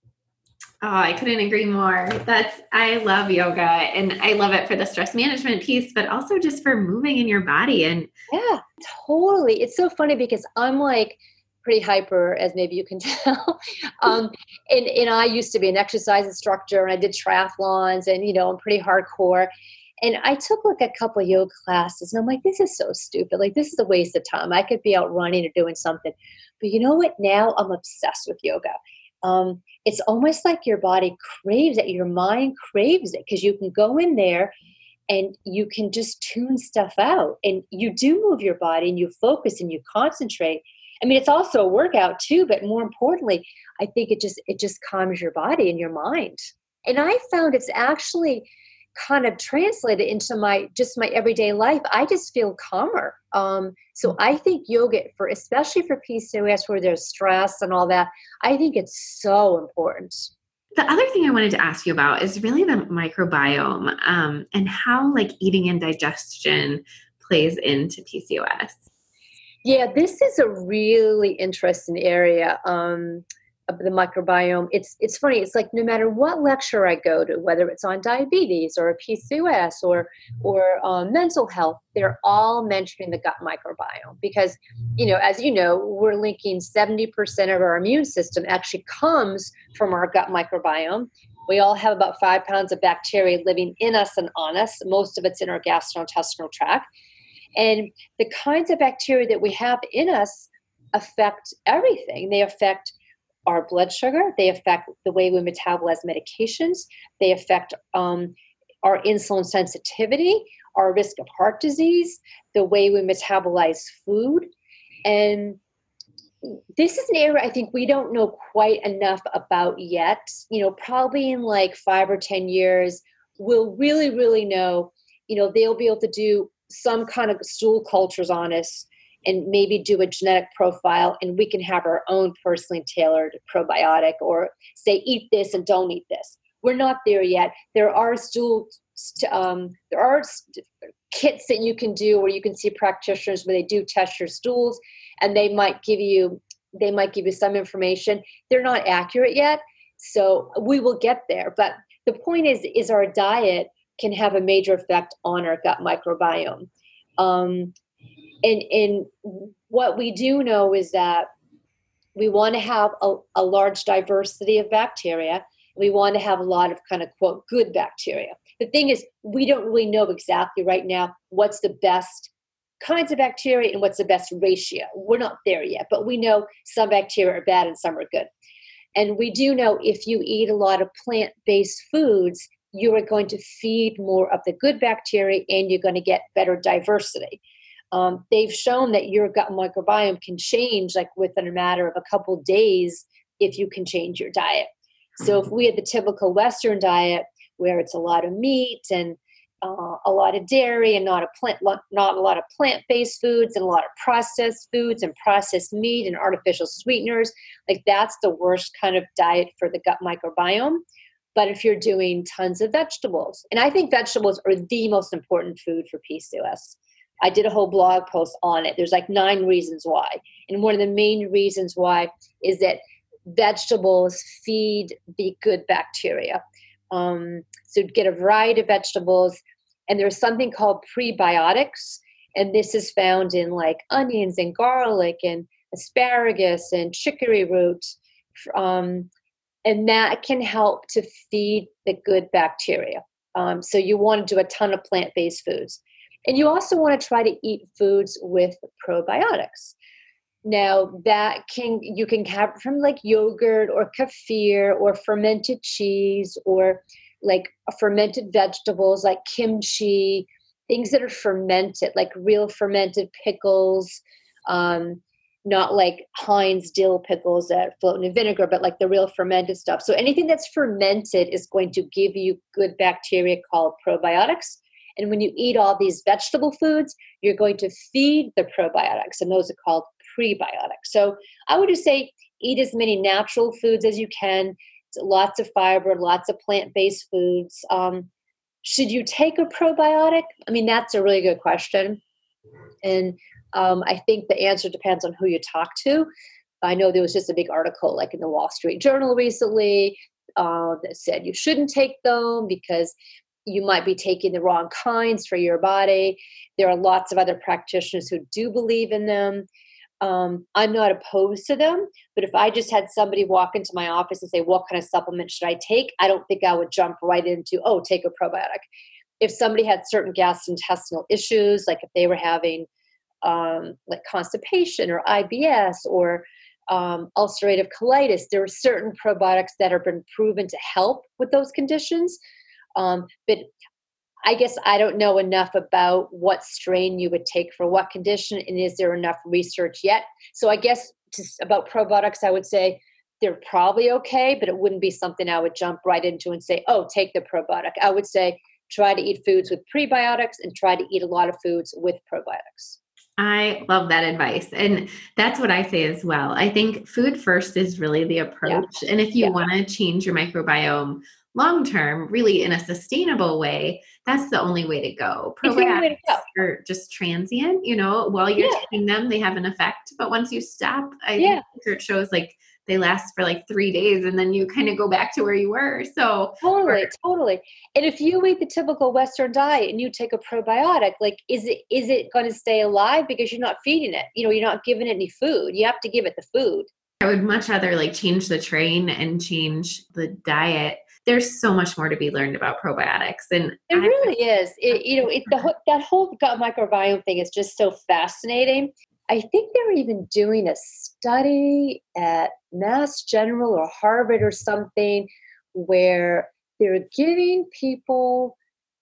Oh, I couldn't agree more. I love yoga, and I love it for the stress management piece, but also just for moving in your body. And yeah, totally. It's so funny because I'm like pretty hyper, as maybe you can tell. And I used to be an exercise instructor, and I did triathlons, and I'm pretty hardcore. And I took like a couple of yoga classes, and I'm like, this is so stupid. Like, this is a waste of time. I could be out running or doing something. But you know what? Now I'm obsessed with yoga. It's almost like your body craves it. Your mind craves it, because you can go in there and you can just tune stuff out. And you do move your body and you focus and you concentrate. I mean, it's also a workout too, but more importantly, I think it just calms your body and your mind. And I found it's actually kind of translated into my everyday life. I just feel calmer. So I think yoga, especially for PCOS where there's stress and all that, I think it's so important. The other thing I wanted to ask you about is really the microbiome, and how like eating and digestion plays into PCOS. Yeah, this is a really interesting area of the microbiome. It's funny. It's like no matter what lecture I go to, whether it's on diabetes or PCOS or mental health, they're all mentioning the gut microbiome because, as you know, we're linking 70% of our immune system actually comes from our gut microbiome. We all have about 5 pounds of bacteria living in us and on us. Most of it's in our gastrointestinal tract. And the kinds of bacteria that we have in us affect everything. They affect our blood sugar. They affect the way we metabolize medications. They affect our insulin sensitivity, our risk of heart disease, the way we metabolize food. And this is an area I think we don't know quite enough about yet. Probably in like 5 or 10 years, we'll really, really know. They'll be able to do some kind of stool cultures on us and maybe do a genetic profile, and we can have our own personally tailored probiotic or say, eat this and don't eat this. We're not there yet. There are kits that you can do where you can see practitioners where they do test your stools, and they might give you some information. They're not accurate yet, so we will get there. But the point is our diet can have a major effect on our gut microbiome. And what we do know is that we want to have a large diversity of bacteria. We want to have a lot of kind of, quote, good bacteria. The thing is, we don't really know exactly right now what's the best kinds of bacteria and what's the best ratio. We're not there yet, but we know some bacteria are bad and some are good. And we do know if you eat a lot of plant-based foods, you are going to feed more of the good bacteria and you're going to get better diversity. They've shown that your gut microbiome can change like within a matter of a couple of days if you can change your diet. So if we had the typical Western diet where it's a lot of meat and a lot of dairy and not a lot of plant-based foods and a lot of processed foods and processed meat and artificial sweeteners, like that's the worst kind of diet for the gut microbiome. But if you're doing tons of vegetables, and I think vegetables are the most important food for PCOS. I did a whole blog post on it. There's like 9 reasons why. And one of the main reasons why is that vegetables feed the good bacteria. So get a variety of vegetables. And there's something called prebiotics. And this is found in like onions and garlic and asparagus and chicory root. And that can help to feed the good bacteria. So you want to do a ton of plant-based foods. And you also want to try to eat foods with probiotics. Now you can have from like yogurt or kefir or fermented cheese or like fermented vegetables like kimchi, things that are fermented, like real fermented pickles, not like Heinz dill pickles that float in vinegar, but like the real fermented stuff. So anything that's fermented is going to give you good bacteria called probiotics. And when you eat all these vegetable foods, you're going to feed the probiotics, and those are called prebiotics. So I would just say eat as many natural foods as you can, lots of fiber, lots of plant-based foods. Should you take a probiotic? I mean, that's a really good question. And I think the answer depends on who you talk to. I know there was just a big article like in the Wall Street Journal recently that said you shouldn't take them because you might be taking the wrong kinds for your body. There are lots of other practitioners who do believe in them. I'm not opposed to them, but if I just had somebody walk into my office and say, what kind of supplement should I take? I don't think I would jump right into, take a probiotic. If somebody had certain gastrointestinal issues, like if they were having like constipation or IBS or ulcerative colitis, there are certain probiotics that have been proven to help with those conditions. But I guess I don't know enough about what strain you would take for what condition, and is there enough research yet? So I guess about probiotics, I would say they're probably okay, but it wouldn't be something I would jump right into and say, take the probiotic. I would say try to eat foods with prebiotics and try to eat a lot of foods with probiotics. I love that advice. And that's what I say as well. I think food first is really the approach. Yeah. And if you want to change your microbiome long-term, really in a sustainable way, that's the only way to go. Probiotics are just transient, while you're taking them, they have an effect. But once you stop, I think research shows like they last for like 3 days and then you kind of go back to where you were. So Totally. And if you eat the typical Western diet and you take a probiotic, like, is it going to stay alive because you're not feeding it? You're not giving it any food. You have to give it the food. I would much rather like change the train and change the diet. There's so much more to be learned about probiotics. And it really is. That whole gut microbiome thing is just so fascinating. I think they're even doing a study at Mass General or Harvard or something where they're giving people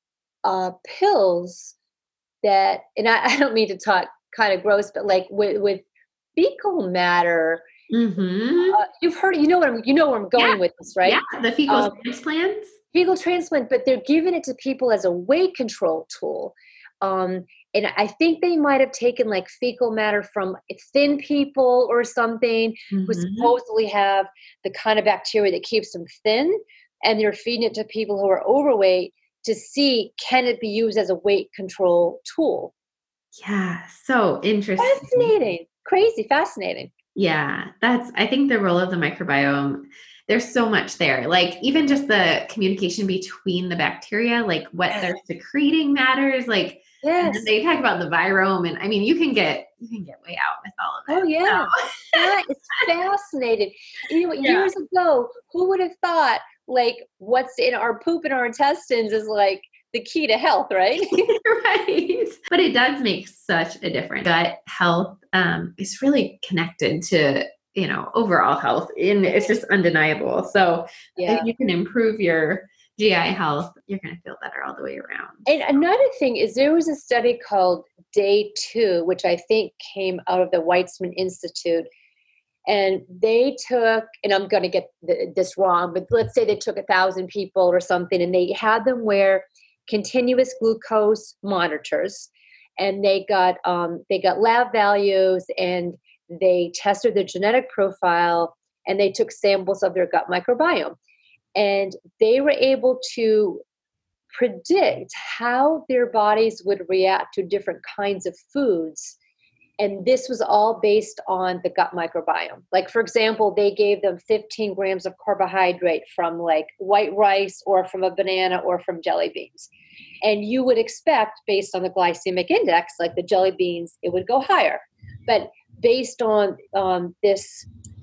pills that, and I don't mean to talk kind of gross, but like with fecal matter. Mm-hmm. You've heard, you know where I'm going with this, right? Yeah, the fecal transplants. Fecal transplant, but they're giving it to people as a weight control tool. And I think they might have taken like fecal matter from thin people or something who supposedly have the kind of bacteria that keeps them thin, and they're feeding it to people who are overweight to see, can it be used as a weight control tool? Yeah, so interesting. Fascinating. Crazy fascinating. Yeah, I think the role of the microbiome, there's so much there. Like even just the communication between the bacteria, like what Yes. they're secreting matters. Like, and then Yes. they talk about the virome, and I mean, you can get way out with all of Oh, it. yeah. So, Yeah, it's fascinating. You know, yeah, years ago, who would have thought, like, what's in our poop in our intestines is like the key to health, right? right. But it does make such a difference. Gut health is really connected to overall health, and it's just undeniable. So if Yeah. you can improve your GI health, you're going to feel better all the way around. And another thing is there was a study called Day 2, which I think came out of the Weizmann Institute. And they took, and I'm going to get this wrong, but let's say they took 1,000 people or something, and they had them wear continuous glucose monitors, and they got lab values, and they tested their genetic profile, and they took samples of their gut microbiome, and they were able to predict how their bodies would react to different kinds of foods. And this was all based on the gut microbiome. Like, for example, they gave them 15 grams of carbohydrate from like white rice or from a banana or from jelly beans. And you would expect, based on the glycemic index, like the jelly beans, it would go higher. But based on this,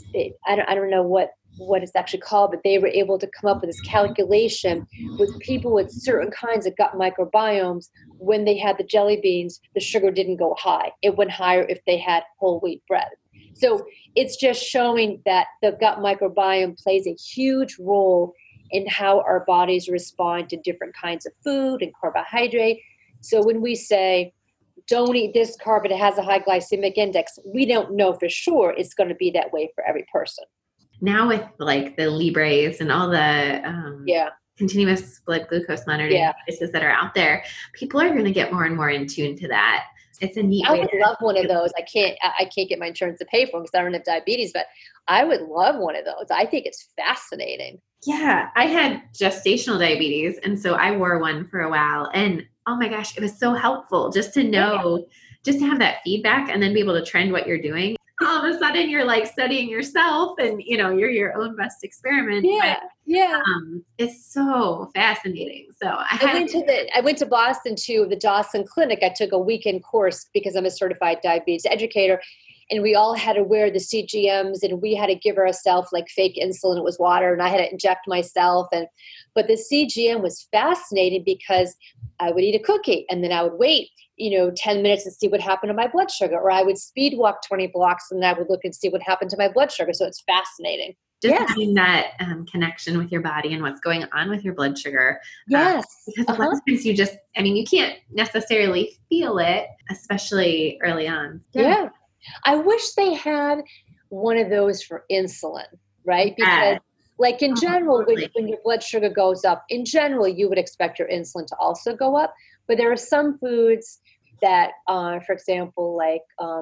I don't know what it's actually called, but they were able to come up with this calculation with people with certain kinds of gut microbiomes. When they had the jelly beans, the sugar didn't go high. It went higher if they had whole wheat bread. So it's just showing that the gut microbiome plays a huge role in how our bodies respond to different kinds of food and carbohydrate. So when we say, don't eat this carb, but it has a high glycemic index, we don't know for sure it's going to be that way for every person. Now with like the Libres and all the Yeah. continuous blood glucose monitoring Yeah. devices that are out there, people are going to get more and more in tune to that. It's a neat I way would to love one of those. I can't get my insurance to pay for them because I don't have diabetes, but I would love one of those. I think it's fascinating. Yeah, I had gestational diabetes, and so I wore one for a while, and oh my gosh, it was so helpful just to Yeah. know, just to have that feedback and then be able to trend what you're doing. All of a sudden you're like studying yourself, and you're your own best experiment. Yeah. Yeah. It's so fascinating. So I I highly went to Boston to the Dawson Clinic. I took a weekend course because I'm a certified diabetes educator, and we all had to wear the CGMs, and we had to give ourselves like fake insulin. It was water, and I had to inject myself. But the CGM was fascinating because I would eat a cookie, and then I would wait 10 minutes and see what happened to my blood sugar, or I would speed walk 20 blocks and I would look and see what happened to my blood sugar. So it's fascinating. just Yes. having that connection with your body and what's going on with your blood sugar. Yes. Because a lot of times you can't necessarily feel it, especially early on. Yeah. I wish they had one of those for insulin, right? Because like in general, Totally. when your blood sugar goes up, in general, you would expect your insulin to also go up. But there are some foods that, for example, like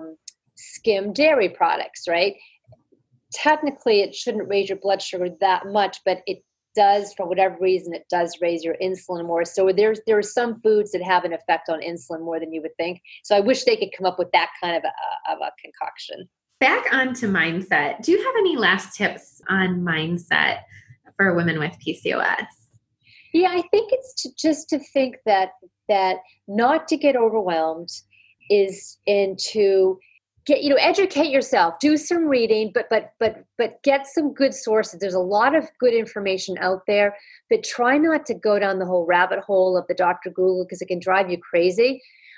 skim dairy products, right? Technically, it shouldn't raise your blood sugar that much, but it does, for whatever reason, it does raise your insulin more. So there are some foods that have an effect on insulin more than you would think. So I wish they could come up with that kind of a concoction. Back onto mindset. Do you have any last tips on mindset for women with PCOS? Yeah, I think it's just to think that not to get overwhelmed is and to get educate yourself, do some reading, but get some good sources. There's a lot of good information out there, but try not to go down the whole rabbit hole of the Dr. Google because it can drive you crazy.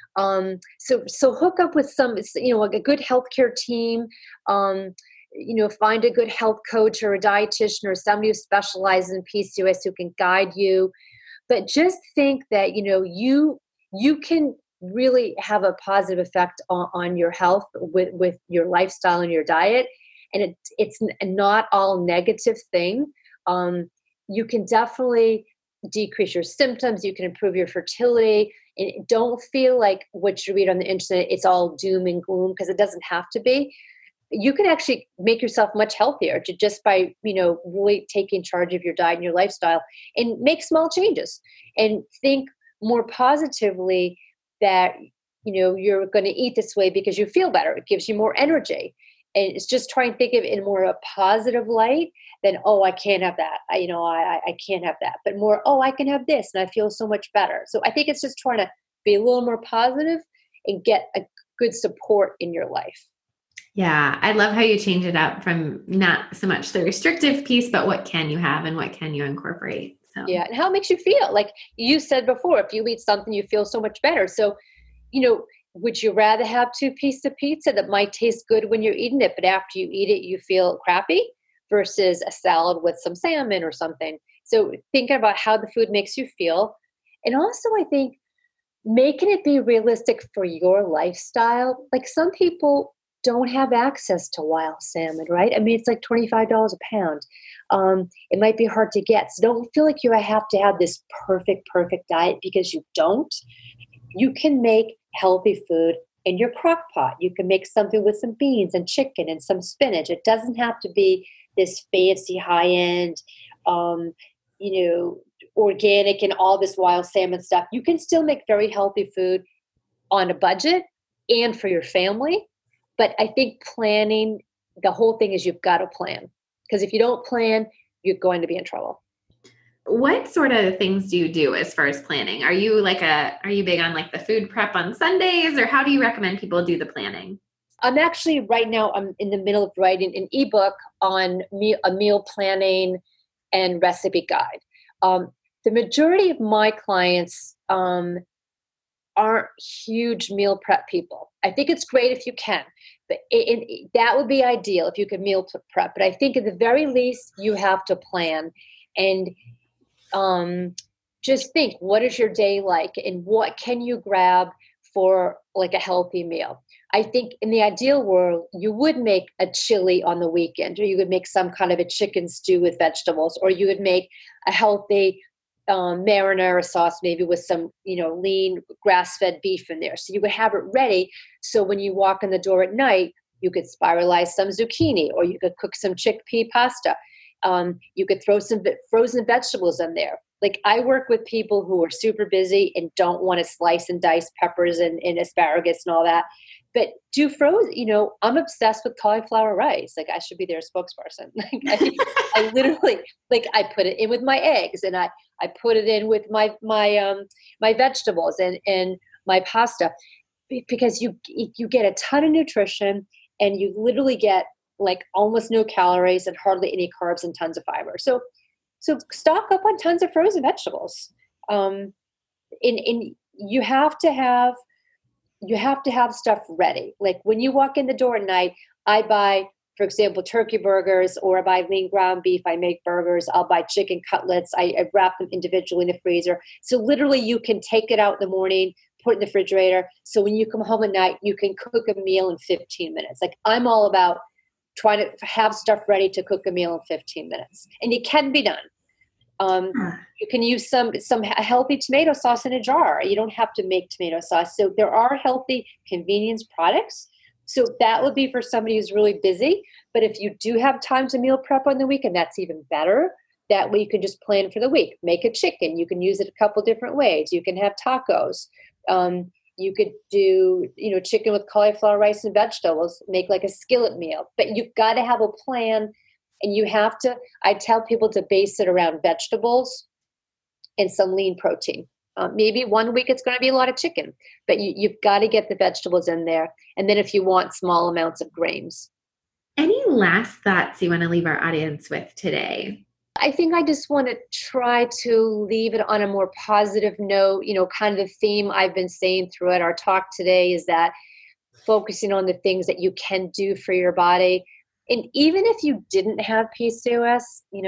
So hook up with some a good healthcare team. Find a good health coach or a dietitian or somebody who specializes in PCOS who can guide you. But just think that you can really have a positive effect on your health with your lifestyle and your diet, and it's not all negative thing. You can definitely decrease your symptoms. You can improve your fertility. And don't feel like what you read on the internet, it's all doom and gloom, because it doesn't have to be. you can actually make yourself much healthier just by, really taking charge of your diet and your lifestyle and make small changes and think more positively that, you're going to eat this way because you feel better. It gives you more energy. And it's just trying to think of it in more a positive light than, oh, I can't have that. I can't have that. But more, oh, I can have this and I feel so much better. So I think it's just trying to be a little more positive and get a good support in your life. Yeah, I love how you change it up from not so much the restrictive piece, but what can you have and what can you incorporate? So yeah, and how it makes you feel. Like you said before, if you eat something, you feel so much better. So, would you rather have two pieces of pizza that might taste good when you're eating it, but after you eat it, you feel crappy versus a salad with some salmon or something? So thinking about how the food makes you feel. And also, I think making it be realistic for your lifestyle. Like some people don't have access to wild salmon, right? I mean, it's like $25 a pound. It might be hard to get. So don't feel like you have to have this perfect diet because you don't. You can make healthy food in your crock pot. You can make something with some beans and chicken and some spinach. It doesn't have to be this fancy high end, you know, organic and all this wild salmon stuff. You can still make very healthy food on a budget and for your family. But I think planning, the whole thing is you've got to plan. Because if you don't plan, you're going to be in trouble. what sort of things do you do as far as planning? Are you big on like the food prep on Sundays, or how do you recommend people do the planning? I'm actually right now, I'm in the middle of writing an ebook on a meal planning and recipe guide. The majority of my clients aren't huge meal prep people. I think it's great if you can, but that would be ideal if you could meal prep. But I think at the very least, you have to plan and just think, what is your day like and what can you grab for like a healthy meal? I think in the ideal world, you would make a chili on the weekend, or you would make some kind of a chicken stew with vegetables, or you would make a healthy marinara sauce, maybe with some, lean grass-fed beef in there. So you would have it ready. So when you walk in the door at night, you could spiralize some zucchini, or you could cook some chickpea pasta. You could throw some frozen vegetables in there. Like I work with people who are super busy and don't want to slice and dice peppers and asparagus and all that. But do frozen, I'm obsessed with cauliflower rice. Like I should be their spokesperson. Like I literally, like I put it in with my eggs and I put it in with my vegetables and my pasta because you get a ton of nutrition and you literally get like almost no calories and hardly any carbs and tons of fiber. So stock up on tons of frozen vegetables. In you have to have stuff ready. Like when you walk in the door at night, I buy, for example, turkey burgers, or I buy lean ground beef. I make burgers. I'll buy chicken cutlets. I wrap them individually in the freezer. So literally you can take it out in the morning, put it in the refrigerator. So when you come home at night, you can cook a meal in 15 minutes. Like I'm all about trying to have stuff ready to cook a meal in 15 minutes. And it can be done. You can use some healthy tomato sauce in a jar. You don't have to make tomato sauce. So there are healthy convenience products. So that would be for somebody who's really busy. But if you do have time to meal prep on the weekend, that's even better. That way you can just plan for the week. Make a chicken. You can use it a couple different ways. You can have tacos. You could do, chicken with cauliflower rice and vegetables, make like a skillet meal. But you've got to have a plan. And I tell people to base it around vegetables and some lean protein. Maybe one week it's going to be a lot of chicken, but you've got to get the vegetables in there. And then if you want small amounts of grains. Any last thoughts you want to leave our audience with today? I think I just want to try to leave it on a more positive note. Kind of the theme I've been saying throughout our talk today is that focusing on the things that you can do for your body. And even if you didn't have PCOS,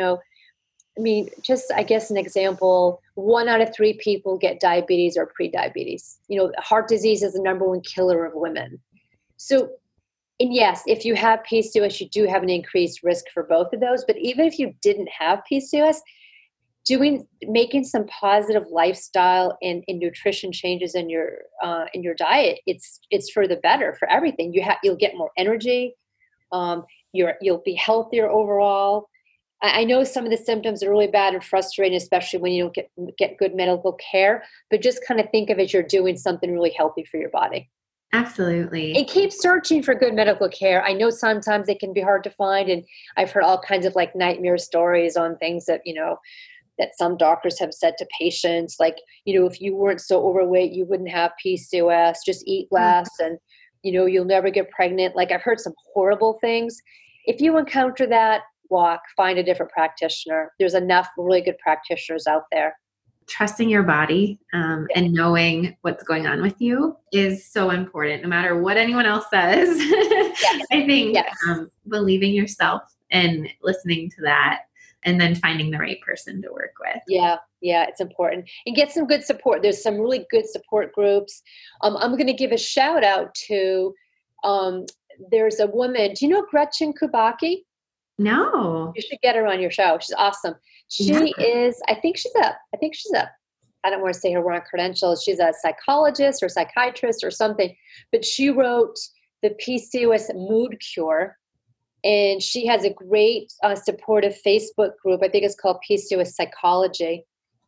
just I guess an example, 1 out of 3 people get diabetes or prediabetes. Heart disease is the number 1 killer of women. So, and yes, if you have PCOS, you do have an increased risk for both of those. But even if you didn't have PCOS, making some positive lifestyle and nutrition changes in your diet, it's for the better for everything. You'll get more energy. You'll be healthier overall. I know some of the symptoms are really bad and frustrating, especially when you don't get good medical care, but just kind of think of it, you're doing something really healthy for your body. Absolutely. And keep searching for good medical care. I know sometimes it can be hard to find, and I've heard all kinds of like nightmare stories on things that, that some doctors have said to patients, like, if you weren't so overweight, you wouldn't have PCOS, just eat less and, you'll never get pregnant. Like I've heard some horrible things. If you encounter that, find a different practitioner. There's enough really good practitioners out there. Trusting your body and knowing what's going on with you is so important, no matter what anyone else says. Yes. I think believing yourself and listening to that, and then finding the right person to work with. Yeah, it's important. And get some good support. There's some really good support groups. I'm going to give a shout out to, there's a woman, do you know Gretchen Kubacki? No. You should get her on your show. She's awesome. She is, I think she's a, I don't want to say her wrong credentials. She's a psychologist or psychiatrist or something, but she wrote the PCOS Mood Cure. And she has a great supportive Facebook group. I think it's called PCOS Psychology.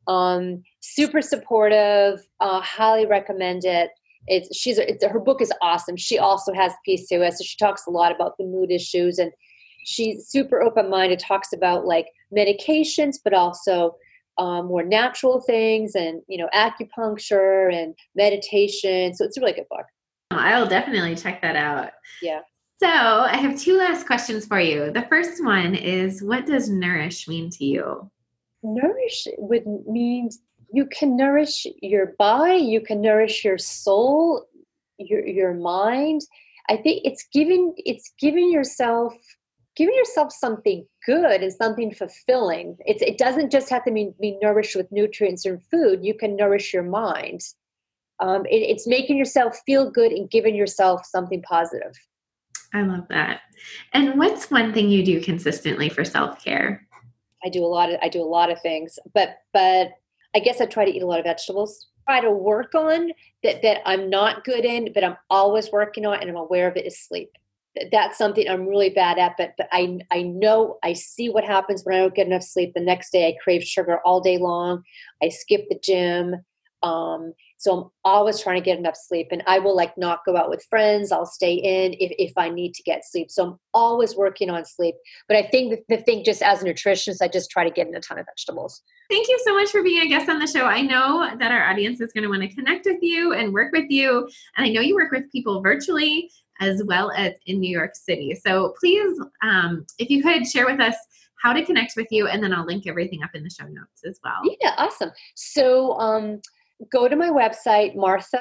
Super supportive. Highly recommend it. Her book is awesome. She also has PCOS, so she talks a lot about the mood issues, and she's super open-minded. Talks about like medications, but also more natural things, and acupuncture and meditation. So it's a really good book. I'll definitely check that out. Yeah. So I have two last questions for you. The first one is, what does nourish mean to you? Nourish would mean you can nourish your body, you can nourish your soul, your mind. I think it's giving yourself something good and something fulfilling. It doesn't just have to be nourished with nutrients and food. You can nourish your mind. It's making yourself feel good and giving yourself something positive. I love that. And what's one thing you do consistently for self-care? I do a lot of things, but I guess I try to eat a lot of vegetables. Try to work on that I'm not good in, but I'm always working on, and I'm aware of it, is sleep. That's something I'm really bad at, but I know, I see what happens when I don't get enough sleep. The next day I crave sugar all day long. I skip the gym. So I'm always trying to get enough sleep, and I will not go out with friends. I'll stay in if I need to get sleep. So I'm always working on sleep. But I think the thing, just as a nutritionist, I just try to get in a ton of vegetables. Thank you so much for being a guest on the show. I know that our audience is going to want to connect with you and work with you. And I know you work with people virtually as well as in New York City. So please, if you could share with us how to connect with you, and then I'll link everything up in the show notes as well. Yeah, awesome. So, go to my website,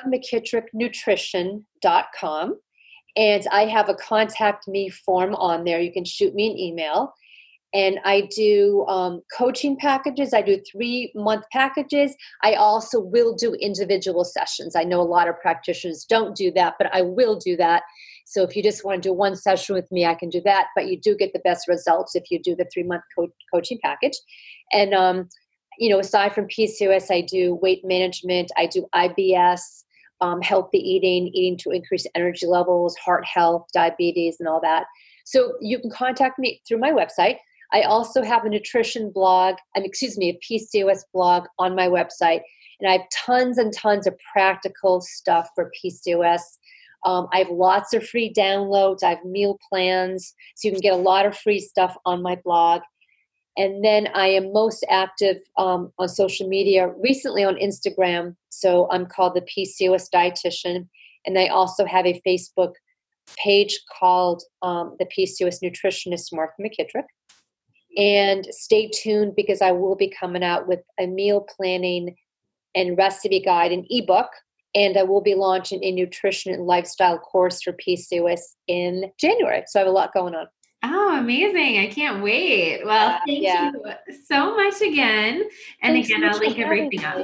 marthamckittricknutrition.com, and I have a contact me form on there. You can shoot me an email. And I do coaching packages. I do 3-month packages. I also will do individual sessions. I know a lot of practitioners don't do that, but I will do that. So if you just want to do one session with me, I can do that. But you do get the best results if you do the 3-month coaching package. And aside from PCOS, I do weight management, I do IBS, healthy eating to increase energy levels, heart health, diabetes, and all that. So you can contact me through my website. I also have a nutrition blog, a PCOS blog on my website. And I have tons and tons of practical stuff for PCOS. I have lots of free downloads. I have meal plans. So you can get a lot of free stuff on my blog. And then I am most active on social media, recently on Instagram. So I'm called the PCOS Dietitian. And I also have a Facebook page called the PCOS Nutritionist Martha McKittrick. And stay tuned, because I will be coming out with a meal planning and recipe guide, an ebook. And I will be launching a nutrition and lifestyle course for PCOS in January. So I have a lot going on. Oh, amazing. I can't wait. Well, thank you so much again. And Thanks again, I'll link everything up.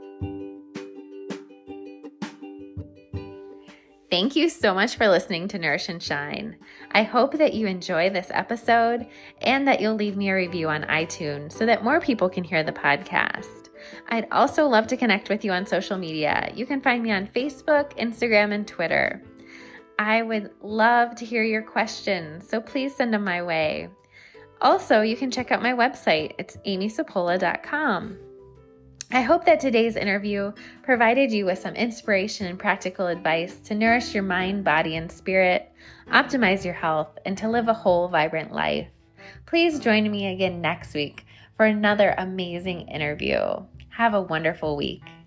Thank you so much for listening to Nourish and Shine. I hope that you enjoy this episode and that you'll leave me a review on iTunes so that more people can hear the podcast. I'd also love to connect with you on social media. You can find me on Facebook, Instagram, and Twitter. I would love to hear your questions, so please send them my way. Also, you can check out my website. It's amysapola.com. I hope that today's interview provided you with some inspiration and practical advice to nourish your mind, body, and spirit, optimize your health, and to live a whole, vibrant life. Please join me again next week for another amazing interview. Have a wonderful week.